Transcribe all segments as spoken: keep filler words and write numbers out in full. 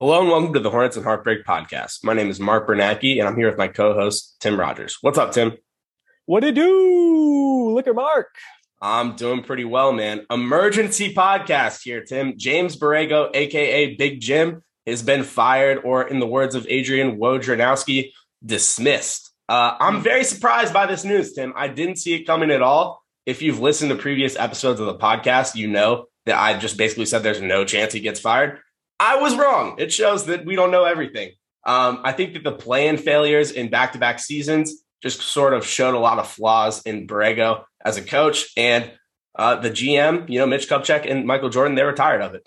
Hello and welcome to the Hornets and Heartbreak podcast. My name is Mark Bernacki, and I'm here with my co-host, Tim Rogers. What's up, Tim? What it do? Look at Mark. I'm doing pretty well, man. Emergency podcast here, Tim. James Borrego, a k a. Big Jim, has been fired, or in the words of Adrian Wojnarowski, dismissed. Uh, I'm very surprised by this news, Tim. I didn't see it coming at all. If you've listened to previous episodes of the podcast, you know that I just basically said there's no chance he gets fired. I was wrong. It shows that we don't know everything. Um, I think that the play-in failures in back-to-back seasons just sort of showed a lot of flaws in Borrego as a coach. And uh, the G M, you know, Mitch Kupchak and Michael Jordan, they were tired of it.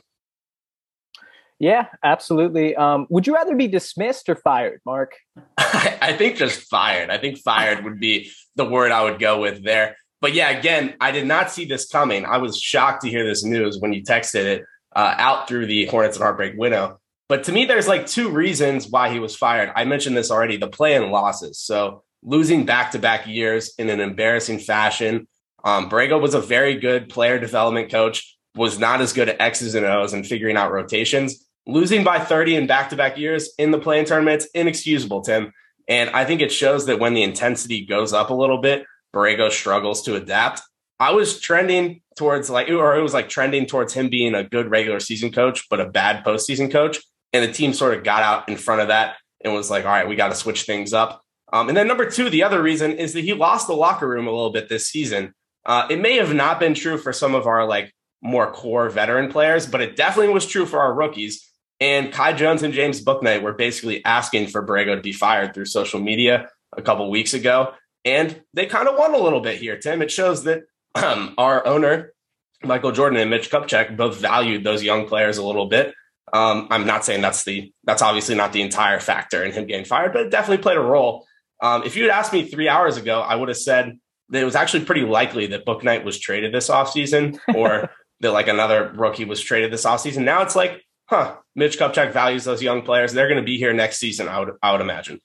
Yeah, absolutely. Um, would you rather be dismissed or fired, Mark? I, I think just fired. I think fired would be the word I would go with there. But yeah, again, I did not see this coming. I was shocked to hear this news when you texted it. Uh, out through the Hornets and Heartbreak window. But to me, there's like two reasons why he was fired. I mentioned this already, the play-in losses. So losing back-to-back years in an embarrassing fashion. Um, Borrego was a very good player development coach, was not as good at X's and O's and figuring out rotations. Losing by thirty in back-to-back years in the play-in tournament, inexcusable, Tim. And I think it shows that when the intensity goes up a little bit, Borrego struggles to adapt. I was trending towards like, or it was like trending towards him being a good regular season coach, but a bad postseason coach. And the team sort of got out in front of that and was like, all right, we got to switch things up. Um, and then number two, the other reason is that he lost the locker room a little bit this season. Uh, it may have not been true for some of our like more core veteran players, but it definitely was true for our rookies. And Kai Jones and James Bouknight were basically asking for Borrego to be fired through social media a couple weeks ago. And they kind of won a little bit here, Tim. It shows that Um, our owner, Michael Jordan and Mitch Kupchak, both valued those young players a little bit. Um, I'm not saying that's the that's obviously not the entire factor in him getting fired, but it definitely played a role. Um, if you had asked me three hours ago, I would have said that it was actually pretty likely that Bouknight was traded this offseason or that like another rookie was traded this offseason. Now it's like, huh, Mitch Kupchak values those young players. They're going to be here next season, I would I would imagine.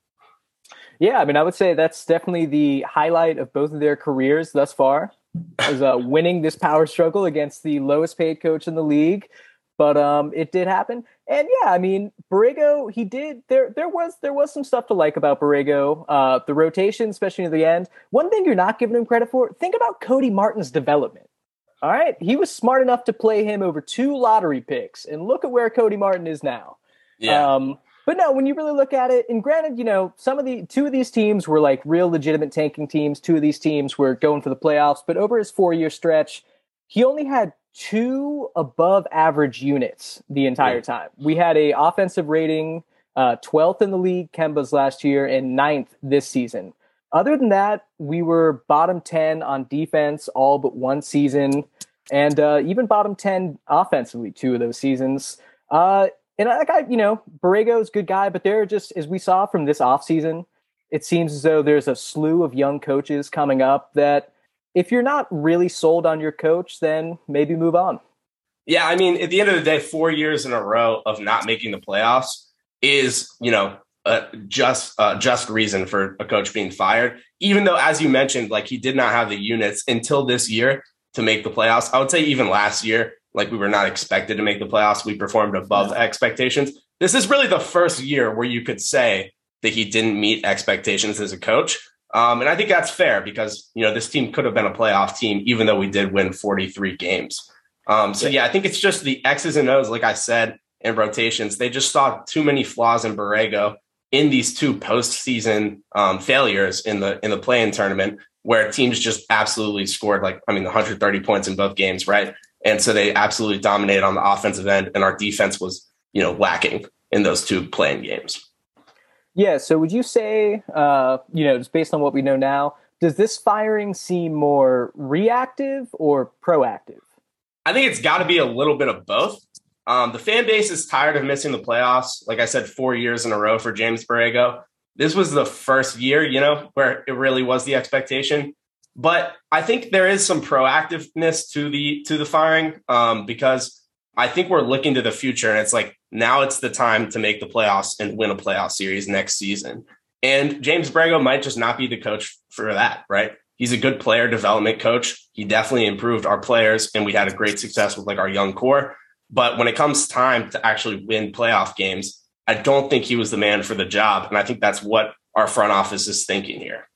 Yeah, I mean, I would say that's definitely the highlight of both of their careers thus far. Was uh, winning this power struggle against the lowest paid coach in the league, but um, it did happen. And yeah, I mean, Borrego, he did. There, there was there was some stuff to like about Borrego. Uh, the rotation, especially near the end. One thing you're not giving him credit for: think about Cody Martin's development. All right, he was smart enough to play him over two lottery picks, and look at where Cody Martin is now. Yeah. Um, But no, when you really look at it, and granted, you know, some of the two of these teams were like real legitimate tanking teams. Two of these teams were going for the playoffs. But over his four-year stretch, he only had two above-average units the entire time. We had a offensive rating, uh, twelfth in the league, Kemba's last year, and ninth this season. Other than that, we were bottom ten on defense all but one season, and uh, even bottom ten offensively two of those seasons. Uh, And like I, you know, Borrego's a good guy, but there are just, as we saw from this offseason, it seems as though there's a slew of young coaches coming up that if you're not really sold on your coach, then maybe move on. Yeah, I mean, at the end of the day, four years in a row of not making the playoffs is, you know, a just uh, just reason for a coach being fired. Even though, as you mentioned, like he did not have the units until this year to make the playoffs. I would say even last year, like we were not expected to make the playoffs. We performed above yeah. expectations. This is really the first year where you could say that he didn't meet expectations as a coach. Um, and I think that's fair because, you know, this team could have been a playoff team, even though we did win forty-three games. Um, so, yeah, I think it's just the X's and O's, like I said, and rotations. They just saw too many flaws in Borrego in these two postseason um, failures in the in the play-in tournament where teams just absolutely scored like, I mean, one hundred thirty points in both games, right? And so they absolutely dominated on the offensive end, and our defense was, you know, lacking in those two playing games. Yeah. So would you say, uh, you know, just based on what we know now, does this firing seem more reactive or proactive? I think it's got to be a little bit of both. Um, the fan base is tired of missing the playoffs. Like I said, four years in a row for James Borrego. This was the first year, you know, where it really was the expectation. But I think there is some proactiveness to the to the firing um, because I think we're looking to the future, and it's like now it's the time to make the playoffs and win a playoff series next season. And James Borrego might just not be the coach for that, right? He's a good player development coach. He definitely improved our players, and we had a great success with like our young core. But when it comes time to actually win playoff games, I don't think he was the man for the job. And I think that's what our front office is thinking here.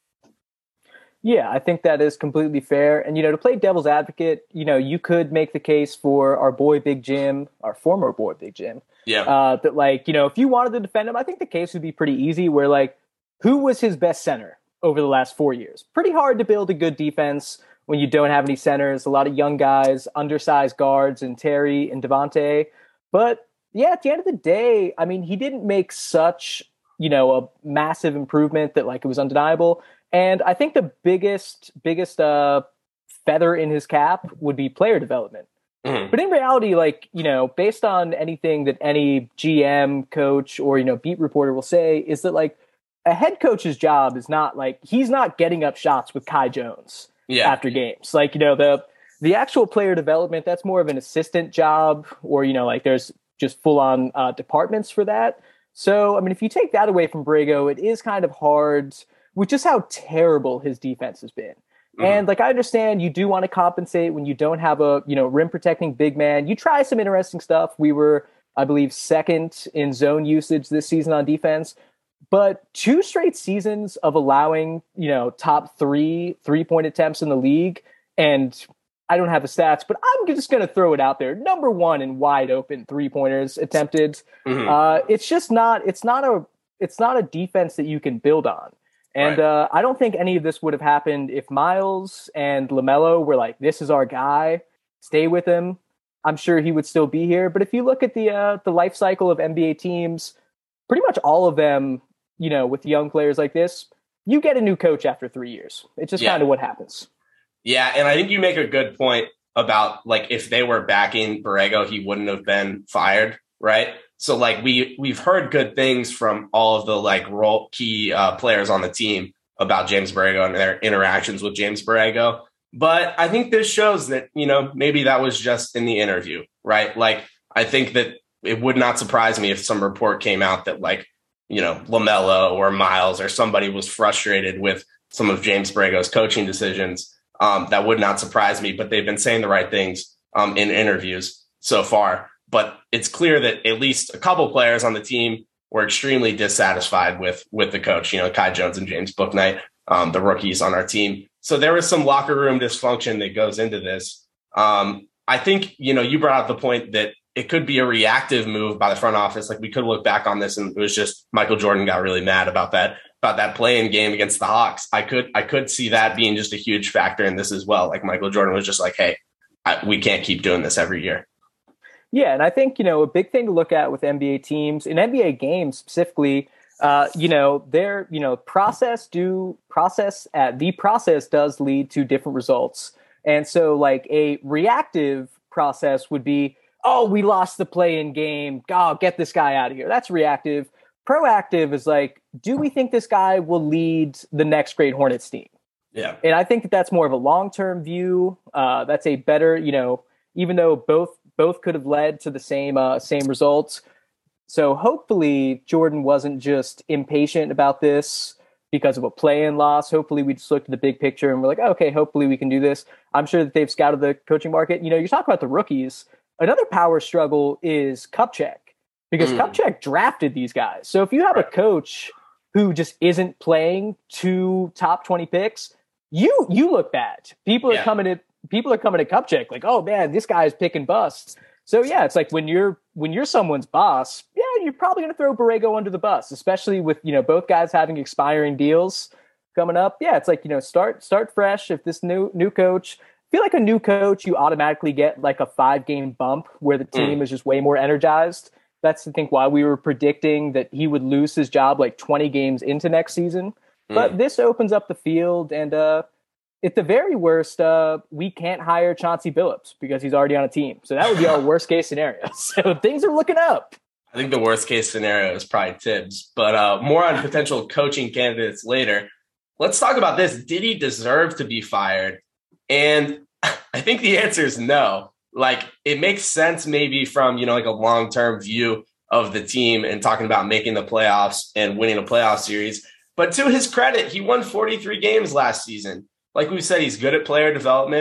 Yeah, I think that is completely fair. And, you know, to play devil's advocate, you know, you could make the case for our boy Big Jim, our former boy Big Jim. Yeah. Uh, that, like, you know, if you wanted to defend him, I think the case would be pretty easy where, like, who was his best center over the last four years? Pretty hard to build a good defense when you don't have any centers, a lot of young guys, undersized guards, and Terry and Devontae. But, yeah, at the end of the day, I mean, he didn't make such, you know, a massive improvement that, like, it was undeniable. And I think the biggest, biggest uh, feather in his cap would be player development. Mm. But in reality, like, you know, based on anything that any G M, coach, or, you know, beat reporter will say, is that, like, a head coach's job is not, like, he's not getting up shots with Kai Jones yeah. after games. Like, you know, the the actual player development, that's more of an assistant job, or, you know, like, there's just full-on uh, departments for that. So, I mean, if you take that away from Borrego, it is kind of hard with just how terrible his defense has been. Mm-hmm. And, like, I understand you do want to compensate when you don't have a, you know, rim protecting big man. You try some interesting stuff. We were, I believe, second in zone usage this season on defense. But two straight seasons of allowing, you know, top three three-point attempts in the league, and I don't have the stats, but I'm just going to throw it out there. Number one in wide open three-pointers attempted. Mm-hmm. Uh, it's just not, it's not a, it's not a defense that you can build on. And right. uh, I don't think any of this would have happened if Miles and LaMelo were like, this is our guy, stay with him. I'm sure he would still be here. But if you look at the uh, the life cycle of N B A teams, pretty much all of them, you know, with young players like this, you get a new coach after three years. It's just yeah. kind of what happens. Yeah, and I think you make a good point about, like, if they were backing Borrego, he wouldn't have been fired, right? So, like, we, we've heard good things from all of the, like, role key uh, players on the team about James Borrego and their interactions with James Borrego. But I think this shows that, you know, maybe that was just in the interview, right? Like, I think that it would not surprise me if some report came out that, like, you know, LaMelo or Miles or somebody was frustrated with some of James Borrego's coaching decisions. Um, that would not surprise me, but they've been saying the right things um, in interviews so far. But it's clear that at least a couple players on the team were extremely dissatisfied with with the coach, you know, Kai Jones and James Bouknight, um, the rookies on our team. So there was some locker room dysfunction that goes into this. Um, I think, you know, you brought up the point that it could be a reactive move by the front office. Like, we could look back on this and it was just Michael Jordan got really mad about that, about that play-in game against the Hawks. I could, I could see that being just a huge factor in this as well. Like, Michael Jordan was just like, hey, I, we can't keep doing this every year. Yeah, and I think, you know, a big thing to look at with N B A teams, in N B A games specifically, uh, you know, their, you know, process do process at the process does lead to different results. And so, like, a reactive process would be, oh, we lost the play-in game. Oh, get this guy out of here. That's reactive. Proactive is like, do we think this guy will lead the next great Hornets team? Yeah. And I think that that's more of a long-term view. Uh, that's a better, you know, even though both both could have led to the same uh, same results. So hopefully Jordan wasn't just impatient about this because of a play-in loss. Hopefully we just looked at the big picture and we're like, oh, okay, hopefully we can do this. I'm sure that they've scouted the coaching market. You know, you talk about the rookies. Another power struggle is Kupchak, because mm. Kupchak drafted these guys. So if you have a coach who just isn't playing two top twenty picks, you you look bad. People are yeah. coming at people are coming at Kupchak like, oh man, this guy is picking busts. So yeah, it's like when you're when you're someone's boss, yeah, you're probably going to throw Borrego under the bus, especially with, you know, both guys having expiring deals coming up. Yeah, it's like, you know, start start fresh. If this new new coach, I feel like a new coach, you automatically get like a five game bump where the team mm. is just way more energized. That's, I think, why we were predicting that he would lose his job like twenty games into next season. Mm. But this opens up the field, and uh, at the very worst, uh, we can't hire Chauncey Billups because he's already on a team. So that would be our worst case scenario. So things are looking up. I think the worst case scenario is probably Tibbs, but uh, more on potential coaching candidates later. Let's talk about this. Did he deserve to be fired? And I think the answer is no. Like, it makes sense maybe from, you know, like a long-term view of the team and talking about making the playoffs and winning a playoff series. But to his credit, he won forty-three games last season. Like we said, he's good at player development.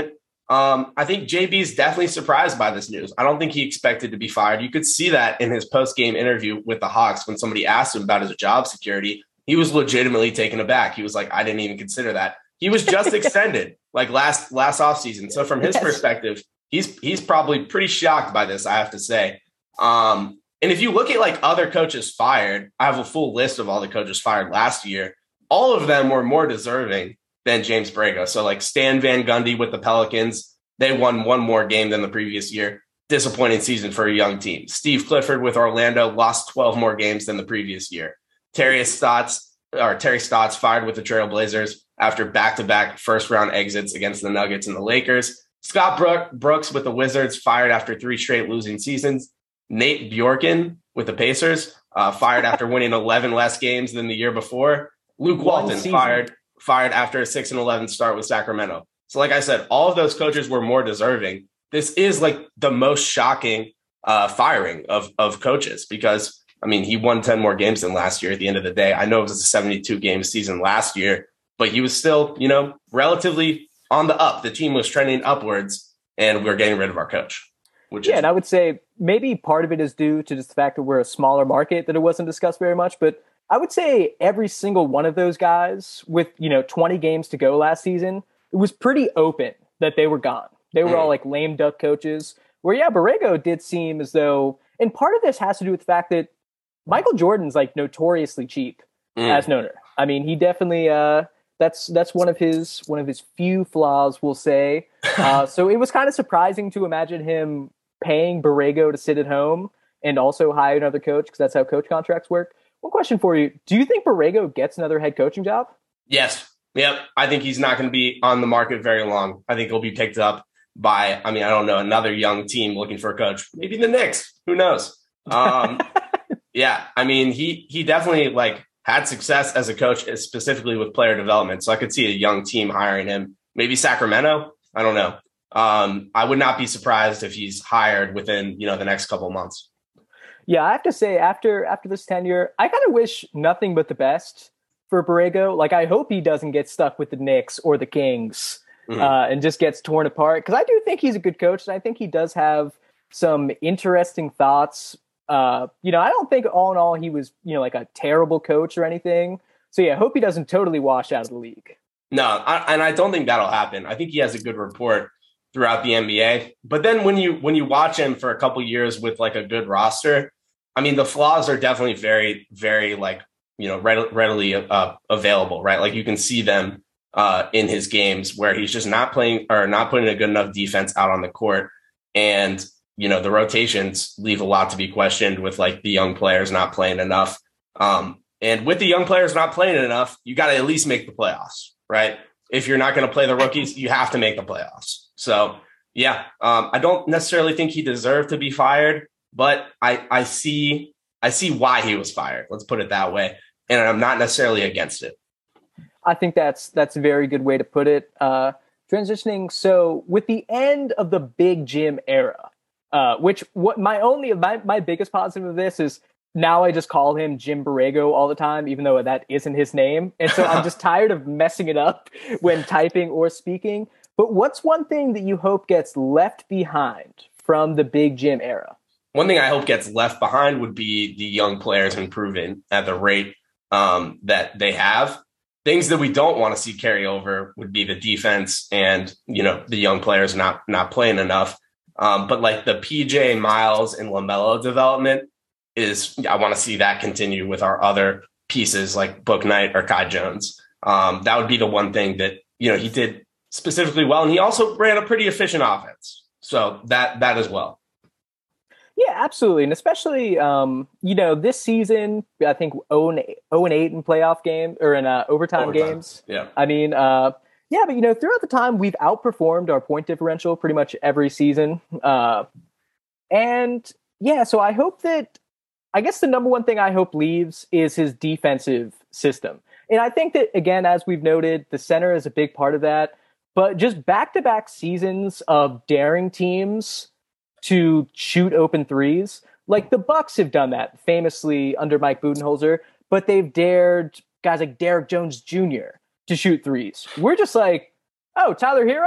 Um, I think J B is definitely surprised by this news. I don't think he expected to be fired. You could see that in his post-game interview with the Hawks when somebody asked him about his job security. He was legitimately taken aback. He was like, I didn't even consider that. He was just extended like last last offseason. So from his yes. perspective, he's he's probably pretty shocked by this, I have to say. Um, and if you look at like other coaches fired, I have a full list of all the coaches fired last year. All of them were more deserving than James Borrego. So like Stan Van Gundy with the Pelicans, they won one more game than the previous year. Disappointing season for a young team. Steve Clifford with Orlando lost twelve more games than the previous year. Terry Stotts or Terry Stotts fired with the Trailblazers after back-to-back first-round exits against the Nuggets and the Lakers. Scott Brook, Brooks with the Wizards fired after three straight losing seasons. Nate Bjorken with the Pacers uh, fired after winning eleven less games than the year before. Luke Walton fired fired after a six and eleven start with Sacramento. So like I said, all of those coaches were more deserving. This is like the most shocking uh, firing of, of coaches because, I mean, he won ten more games than last year at the end of the day. I know it was a seventy-two game season last year, but he was still, you know, relatively on the up. The team was trending upwards and we're getting rid of our coach. Which yeah, is- and I would say maybe part of it is due to just the fact that we're a smaller market, that it wasn't discussed very much, but I would say every single one of those guys with, you know, twenty games to go last season, it was pretty open that they were gone. They were mm. all like lame duck coaches where, yeah, Borrego did seem as though, and part of this has to do with the fact that Michael Jordan's like notoriously cheap mm. as an owner. I mean, he definitely, uh, that's, that's one of his, one of his few flaws, we'll say. Uh, so it was kind of surprising to imagine him paying Borrego to sit at home and also hire another coach because that's how coach contracts work. One question for you. Do you think Borrego gets another head coaching job? Yes. Yep. I think he's not going to be on the market very long. I think he'll be picked up by, I mean, I don't know, another young team looking for a coach. Maybe the Knicks. Who knows? Um, yeah. I mean, he he definitely like had success as a coach, specifically with player development. So I could see a young team hiring him. Maybe Sacramento. I don't know. Um, I would not be surprised if he's hired within, you know, the next couple of months. Yeah, I have to say, after after this tenure, I kind of wish nothing but the best for Borrego. Like, I hope he doesn't get stuck with the Knicks or the Kings mm-hmm. uh, and just gets torn apart. Because I do think he's a good coach, and I think he does have some interesting thoughts. Uh, you know, I don't think all in all he was, you know, like a terrible coach or anything. So, yeah, I hope he doesn't totally wash out of the league. No, I, and I don't think that'll happen. I think he has a good report throughout the N B A. But then when you when you watch him for a couple years with like a good roster, I mean, the flaws are definitely very, very like, you know, readily uh, available, right? Like you can see them uh, in his games where he's just not playing or not putting a good enough defense out on the court. And, you know, the rotations leave a lot to be questioned with like the young players not playing enough. Um, and with the young players not playing enough, you got to at least make the playoffs, right? If you're not going to play the rookies, you have to make the playoffs. So, yeah, um, I don't necessarily think he deserved to be fired. But I, I see I see why he was fired. Let's put it that way. And I'm not necessarily against it. I think that's that's a very good way to put it. Uh, transitioning. So with the end of the Big Jim era, uh, which what my only my, my biggest positive of this is now I just call him Jim Borrego all the time, even though that isn't his name. And so I'm just tired of messing it up when typing or speaking. But what's one thing that you hope gets left behind from the Big Jim era? One thing I hope gets left behind would be the young players improving at the rate um, that they have. Things that we don't want to see carry over would be the defense and, you know, the young players not not playing enough. Um, but like the P J, Miles, and LaMelo development is, I want to see that continue with our other pieces like Book Knight or Kai Jones. Um, that would be the one thing that, you know, he did specifically well. And he also ran a pretty efficient offense. So that that as well. Yeah, absolutely. And especially, um, you know, this season, I think oh and eight in playoff games or in uh, overtime, overtime games. Yeah. I mean, uh, yeah, but, you know, throughout the time, we've outperformed our point differential pretty much every season. Uh, and, yeah, so I hope that, I guess the number one thing I hope leaves is his defensive system. And I think that, again, as we've noted, the center is a big part of that. But just back-to-back seasons of daring teams to shoot open threes. Like the Bucks have done that famously under Mike Budenholzer, but they've dared guys like Derrick Jones Junior to shoot threes. We're just like, oh, Tyler Hero?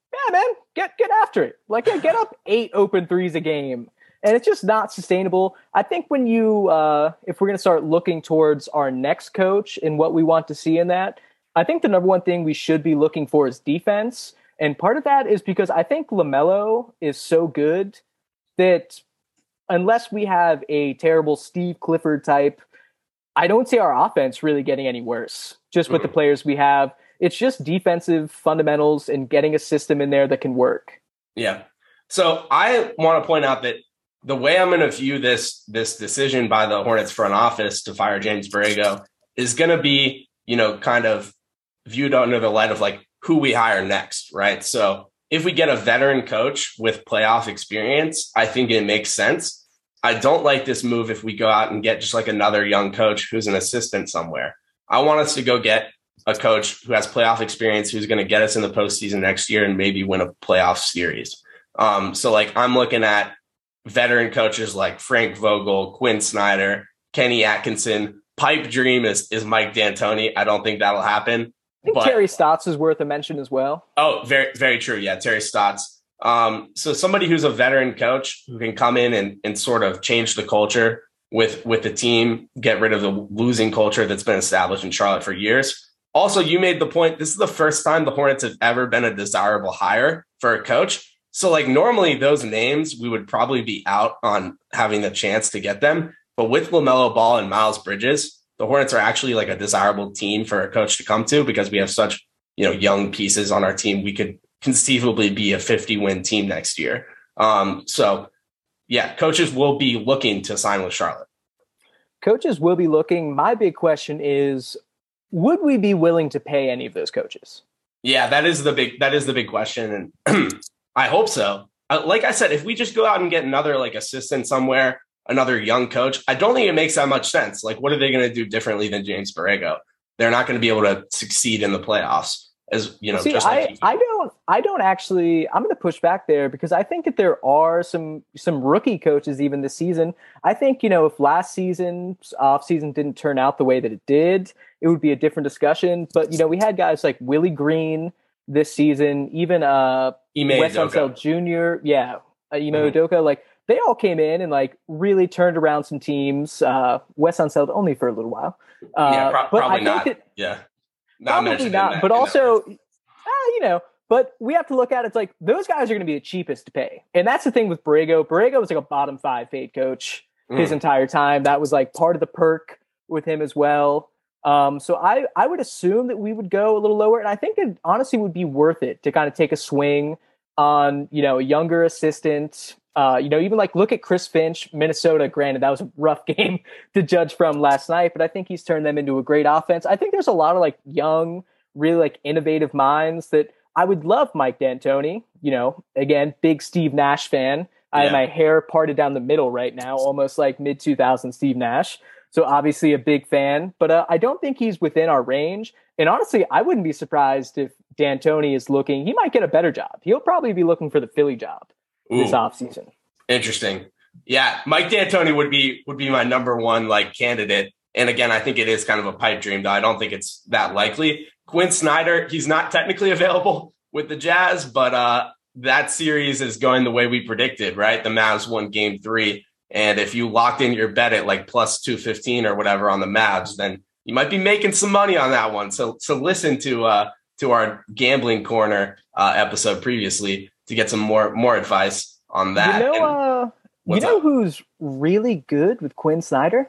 yeah, man, get get after it. Like, yeah, get up eight open threes a game. And it's just not sustainable. I think when you, uh, if we're going to start looking towards our next coach and what we want to see in that, I think the number one thing we should be looking for is defense. And part of that is because I think LaMelo is so good that unless we have a terrible Steve Clifford type, I don't see our offense really getting any worse just with mm. the players we have. It's just defensive fundamentals and getting a system in there that can work. Yeah. So I want to point out that the way I'm going to view this this decision by the Hornets front office to fire James Borrego is going to be, you know, kind of viewed under the light of like who we hire next, right? So if we get a veteran coach with playoff experience, I think it makes sense. I don't like this move if we go out and get just like another young coach who's an assistant somewhere. I want us to go get a coach who has playoff experience, who's going to get us in the postseason next year and maybe win a playoff series. Um, so like I'm looking at veteran coaches like Frank Vogel, Quinn Snyder, Kenny Atkinson. Pipe dream is is Mike D'Antoni. I don't think that'll happen. I think but, Terry Stotts is worth a mention as well. Oh, very, very true. Yeah, Terry Stotts. Um, so somebody who's a veteran coach who can come in and, and sort of change the culture with, with the team, get rid of the losing culture that's been established in Charlotte for years. Also, you made the point, this is the first time the Hornets have ever been a desirable hire for a coach. So like normally those names, we would probably be out on having the chance to get them. But with LaMelo Ball and Miles Bridges, the Hornets are actually like a desirable team for a coach to come to because we have such, you know, young pieces on our team. We could conceivably be a fifty win team next year. Um, so yeah, coaches will be looking to sign with Charlotte. Coaches will be looking. My big question is, would we be willing to pay any of those coaches? Yeah, that is the big, that is the big question. And I hope so. Uh, like I said, if we just go out and get another like assistant somewhere, another young coach, I don't think it makes that much sense. Like, what are they going to do differently than James Borrego? They're not going to be able to succeed in the playoffs. As you know, See, just like I, I don't, I don't actually. I'm going to push back there because I think that there are some some rookie coaches even this season. I think you know if last season's off season didn't turn out the way that it did, it would be a different discussion. But you know, we had guys like Willie Green this season, even uh, Wes Unseld Junior Yeah, uh, Ime mm-hmm. Udoka, like they all came in and like really turned around some teams. Uh, Wes Unseld only for a little while. Uh, yeah, pro- but probably I think not. That, yeah, not probably not. That, but also, uh, you know, but we have to look at it, it's like those guys are going to be the cheapest to pay, and that's the thing with Borrego. Borrego was like a bottom five paid coach mm. his entire time. That was like part of the perk with him as well. Um, so I, I would assume that we would go a little lower, and I think it honestly would be worth it to kind of take a swing on, you know, a younger assistant. Uh, you know, even like look at Chris Finch, Minnesota. Granted, that was a rough game to judge from last night, but I think he's turned them into a great offense. I think there's a lot of like young, really like innovative minds that I would love Mike D'Antoni. You know, again, big Steve Nash fan. I yeah. have my hair parted down the middle right now, almost like mid two thousands Steve Nash. So obviously a big fan, but uh, I don't think he's within our range. And honestly, I wouldn't be surprised if D'Antoni is looking, he might get a better job. He'll probably be looking for the Philly job Ooh, this offseason. Interesting. Yeah, Mike D'Antoni would be would be my number one like candidate. And again, I think it is kind of a pipe dream, though I don't think it's that likely. Quinn Snyder, he's not technically available with the Jazz, but uh, that series is going the way we predicted, right? The Mavs won game three. And if you locked in your bet at like plus two fifteen or whatever on the Mavs, then you might be making some money on that one. So so listen to uh, to our Gambling Corner uh, episode previously to get some more more advice on that. You know, uh, you know who's really good with Quinn Snyder?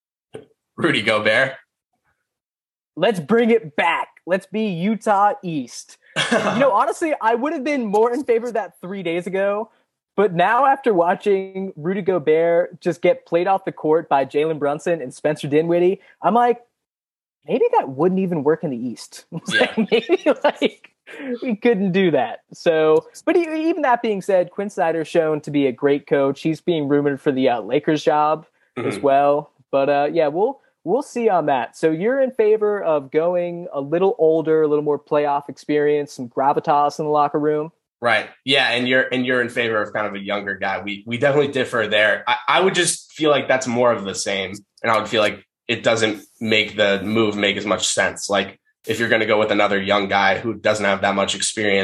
Rudy Gobert. Let's bring it back. Let's be Utah East. You know, honestly, I would have been more in favor of that three days ago. But now after watching Rudy Gobert just get played off the court by Jalen Brunson and Spencer Dinwiddie, I'm like, maybe that wouldn't even work in the East. Yeah. Like, maybe like we couldn't do that. So, but he, even that being said, Quinn Snyder's shown to be a great coach. He's being rumored for the uh, Lakers job mm-hmm. as well. But uh, yeah, we'll we'll see on that. So you're in favor of going a little older, a little more playoff experience, some gravitas in the locker room. Right. Yeah. And you're and you're in favor of kind of a younger guy. We we definitely differ there. I, I would just feel like that's more of the same. And I would feel like it doesn't make the move make as much sense. Like if you're going to go with another young guy who doesn't have that much experience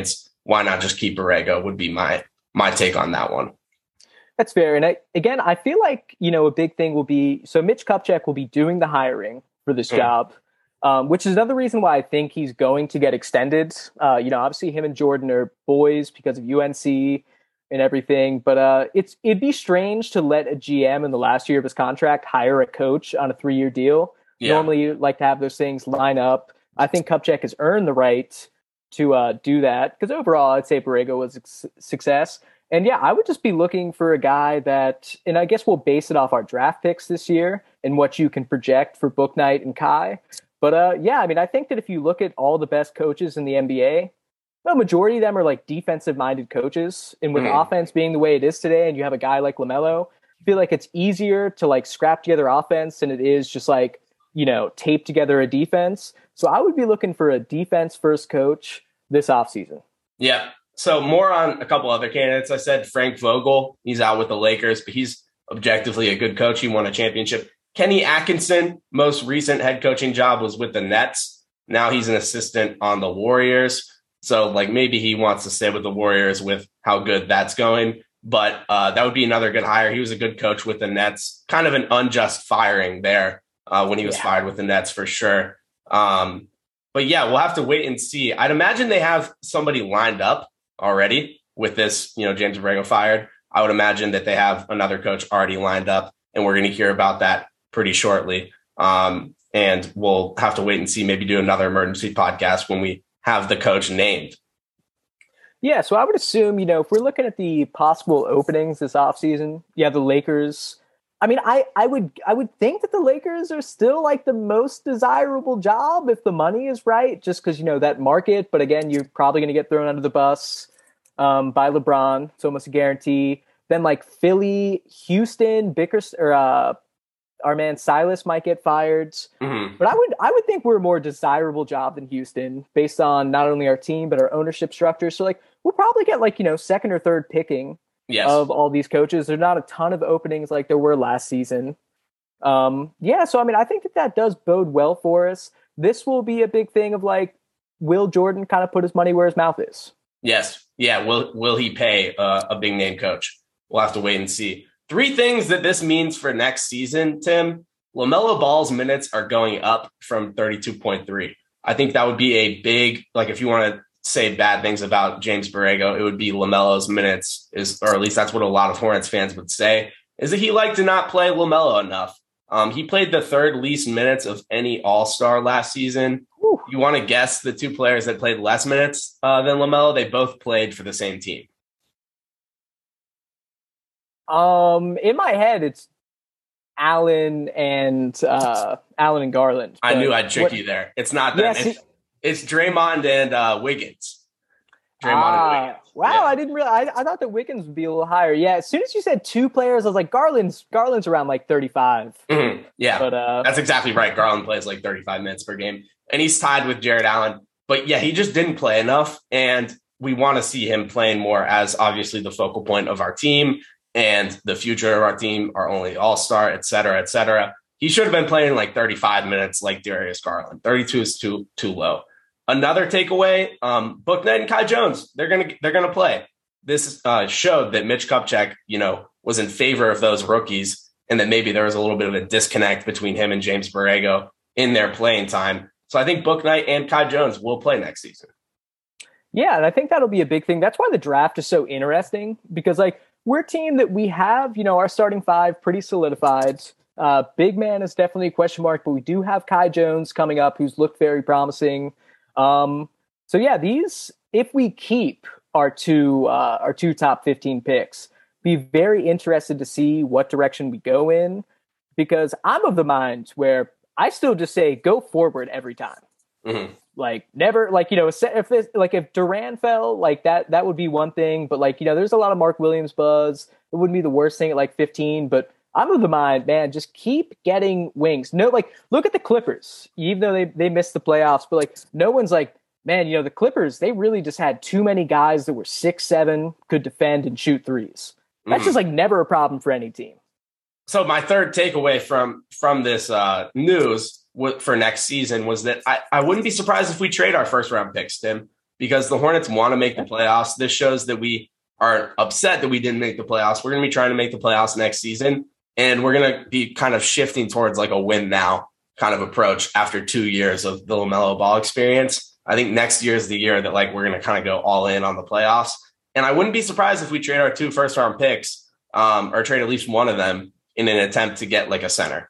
why not just keep Borrego would be my my take on that one. That's fair. And I, again, I feel like, you know, a big thing will be, so Mitch Kupchak will be doing the hiring for this mm. job, um, which is another reason why I think he's going to get extended. Uh, you know, obviously him and Jordan are boys because of U N C and everything, but uh, it's it'd be strange to let a G M in the last year of his contract hire a coach on a three-year deal. Yeah. Normally you like to have those things line up. I think Kupchak has earned the right to uh, do that because overall I'd say Borrego was a success. And yeah, I would just be looking for a guy that, and I guess we'll base it off our draft picks this year and what you can project for Bouknight and Kai. But uh, yeah, I mean, I think that if you look at all the best coaches in the N B A, the majority of them are like defensive-minded coaches. And with mm. offense being the way it is today, and you have a guy like LaMelo, I feel like it's easier to like scrap together offense than it is just like, you know, tape together a defense. So I would be looking for a defense-first coach this offseason. Yeah. So more on a couple other candidates. I said Frank Vogel. He's out with the Lakers, but he's objectively a good coach. He won a championship. Kenny Atkinson, most recent head coaching job was with the Nets. Now he's an assistant on the Warriors. So like maybe he wants to stay with the Warriors with how good that's going. But uh, that would be another good hire. He was a good coach with the Nets. Kind of an unjust firing there uh, when he was yeah. fired with the Nets for sure. Um, but yeah, we'll have to wait and see. I'd imagine they have somebody lined up already with this, you know, James Borrego fired. I would imagine that they have another coach already lined up, and we're going to hear about that pretty shortly. Um, and we'll have to wait and see, maybe do another emergency podcast when we have the coach named. Yeah, so I would assume, you know, if we're looking at the possible openings this offseason, yeah, the Lakers. I mean, I, I would I would think that the Lakers are still like the most desirable job if the money is right, just because, you know, that market. But again, you're probably going to get thrown under the bus um, by LeBron. It's almost a guarantee. Then like Philly, Houston, Bickers, or uh, our man Silas might get fired. Mm-hmm. But I would I would think we're a more desirable job than Houston based on not only our team, but our ownership structure. So like we'll probably get like, you know, second or third picking. Yes. Of all these coaches. There's not a ton of openings like there were last season. Um, yeah, so I mean, I think that that does bode well for us. This will be a big thing of like, will Jordan kind of put his money where his mouth is? Yes. Yeah. Will Will he pay uh, a big name coach? We'll have to wait and see. Three things that this means for next season, Tim. LaMelo Ball's minutes are going up from thirty-two point three. I think that would be a big, like if you want to say bad things about James Borrego, it would be LaMelo's minutes, is, or at least that's what a lot of Hornets fans would say, is that he liked to not play LaMelo enough. Um, he played the third least minutes of any All-Star last season. Whew. You want to guess the two players that played less minutes uh, than LaMelo? They both played for the same team. Um, in my head, it's Allen and uh, Allen and Garland. I knew I'd trick what, you there. It's not that. Yeah, it's, it's Draymond and uh, Wiggins. Draymond ah, and Wiggins. Wow, yeah. I didn't realize. I, I thought that Wiggins would be a little higher. Yeah, as soon as you said two players, I was like, Garland's Garland's around like thirty-five. Mm-hmm. Yeah, but uh, that's exactly right. Garland plays like thirty-five minutes per game, and he's tied with Jared Allen. But yeah, he just didn't play enough, and we want to see him playing more as obviously the focal point of our team and the future of our team, our only all-star, et cetera, et cetera. He should have been playing like thirty-five minutes like Darius Garland. thirty-two is too too low. Another takeaway, um, Bouknight and Kai Jones, they're gonna they're gonna play. This uh, showed that Mitch Kupchak, you know, was in favor of those rookies, and that maybe there was a little bit of a disconnect between him and James Borrego in their playing time. So I think Bouknight and Kai Jones will play next season. Yeah, and I think that'll be a big thing. That's why the draft is so interesting, because like we're a team that we have, you know, our starting five pretty solidified. Uh, big man is definitely a question mark, but we do have Kai Jones coming up, who's looked very promising. Um, so yeah, these, if we keep our two, uh, our two top fifteen picks, be very interested to see what direction we go in, because I'm of the mind where I still just say, go forward every time. Mm-hmm. Like never, like, you know, if this, like if Durant fell, like that, that would be one thing, but like, you know, there's a lot of Mark Williams buzz. It wouldn't be the worst thing at like fifteen, but I'm of the mind, man, just keep getting wings. No, like, look at the Clippers, even though they, they missed the playoffs, but like, no one's like, man, you know, the Clippers, they really just had too many guys that were six, seven, could defend and shoot threes. That's mm-hmm. just like never a problem for any team. So my third takeaway from, from this uh, news w- for next season was that I, I wouldn't be surprised if we trade our first round picks, Tim. because the Hornets want to make the playoffs. This shows that we are upset that we didn't make the playoffs. We're going to be trying to make the playoffs next season, and we're going to be kind of shifting towards like a win now kind of approach after two years of the LaMelo Ball experience. I think next year is the year that like we're going to kind of go all in on the playoffs. And I wouldn't be surprised if we trade our two first round picks um, or trade at least one of them in an attempt to get like a center.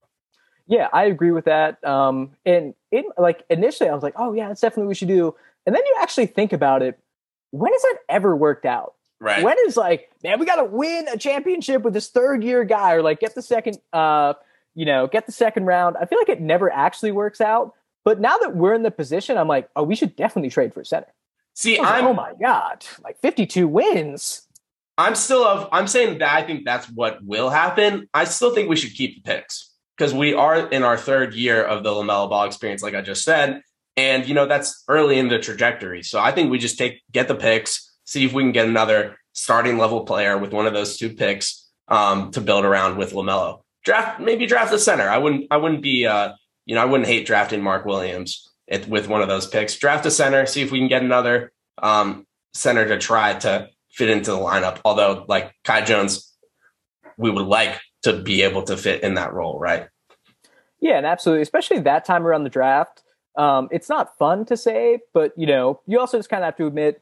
Yeah, I agree with that. Um, and in like initially I was like, oh yeah, that's definitely what we should do. And then you actually think about it. When has that ever worked out? Right. When is like, man, we got to win a championship with this third year guy, or like get the second, uh, you know, get the second round. I feel like it never actually works out. But now that we're in the position, I'm like, oh, we should definitely trade for a center. See, I'm I'm, like, oh my God, like fifty-two wins. I'm still of, I'm saying that I think that's what will happen. I still think we should keep the picks because we are in our third year of the LaMelo Ball experience, like I just said. And, you know, that's early in the trajectory. So I think we just take, get the picks, see if we can get another starting level player with one of those two picks um, to build around with LaMelo. Draft, maybe draft a center. I wouldn't, I wouldn't be, uh, you know, I wouldn't hate drafting Mark Williams it, with one of those picks. Draft a center, see if we can get another um, center to try to fit into the lineup. Although, like Kai Jones, we would like to be able to fit in that role, right? Yeah, and absolutely, especially that time around the draft. Um, it's not fun to say, but, you know, you also just kind of have to admit,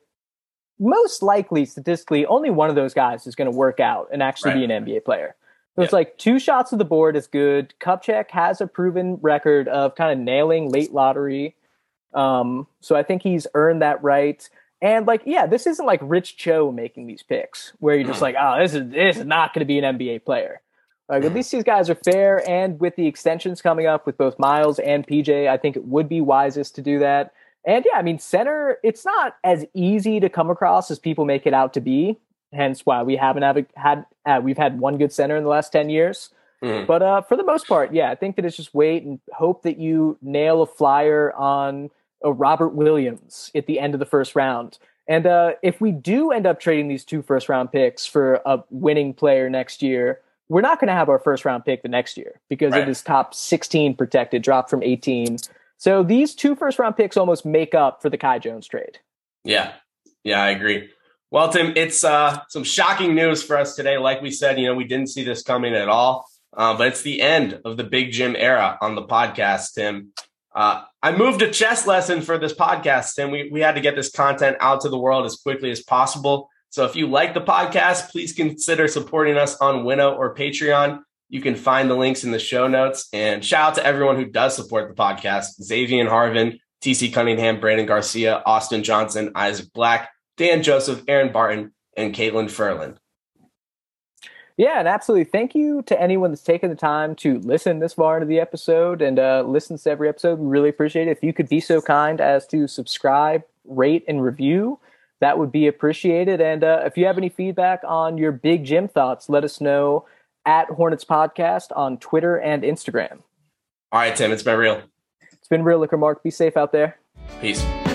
most likely, statistically, only one of those guys is going to work out and actually right. be an N B A player. So yep. It's like two shots of the board is good. Kupchak has a proven record of kind of nailing late lottery. Um, so I think he's earned that right. And like, yeah, this isn't like Rich Cho making these picks where you're just like, oh, this is this is not going to be an N B A player. Like, at least these guys are fair, and with the extensions coming up with both Miles and P J, I think it would be wisest to do that. And yeah, I mean, center, it's not as easy to come across as people make it out to be. Hence why we haven't have, had uh, we've had one good center in the last ten years. Mm. But uh, for the most part, yeah, I think that it's just wait and hope that you nail a flyer on a Robert Williams at the end of the first round. And uh, if we do end up trading these two first round picks for a winning player next year, we're not going to have our first round pick the next year because right. it is top sixteen protected, dropped from eighteen. So these two first round picks almost make up for the Kai Jones trade. Yeah. Yeah, I agree. Well, Tim, it's uh, some shocking news for us today. Like we said, you know, we didn't see this coming at all, uh, but it's the end of the Big Jim era on the podcast, Tim. Uh, I moved a chess lesson for this podcast, Tim. We, we had to get this content out to the world as quickly as possible. So if you like the podcast, please consider supporting us on Winnow or Patreon. You can find the links in the show notes. And shout out to everyone who does support the podcast: Xavier Harvin, T C Cunningham, Brandon Garcia, Austin Johnson, Isaac Black, Dan Joseph, Aaron Barton, and Caitlin Furlan. Yeah, and absolutely. Thank you to anyone that's taken the time to listen this far into the episode and uh, listens to every episode. We really appreciate it. If you could be so kind as to subscribe, rate, and review, that would be appreciated. And uh, if you have any feedback on your Big Jim thoughts, let us know at Hornets Podcast on Twitter and Instagram. All right, Tim, it's been real. It's been real, Liquor Mark. Be safe out there. Peace.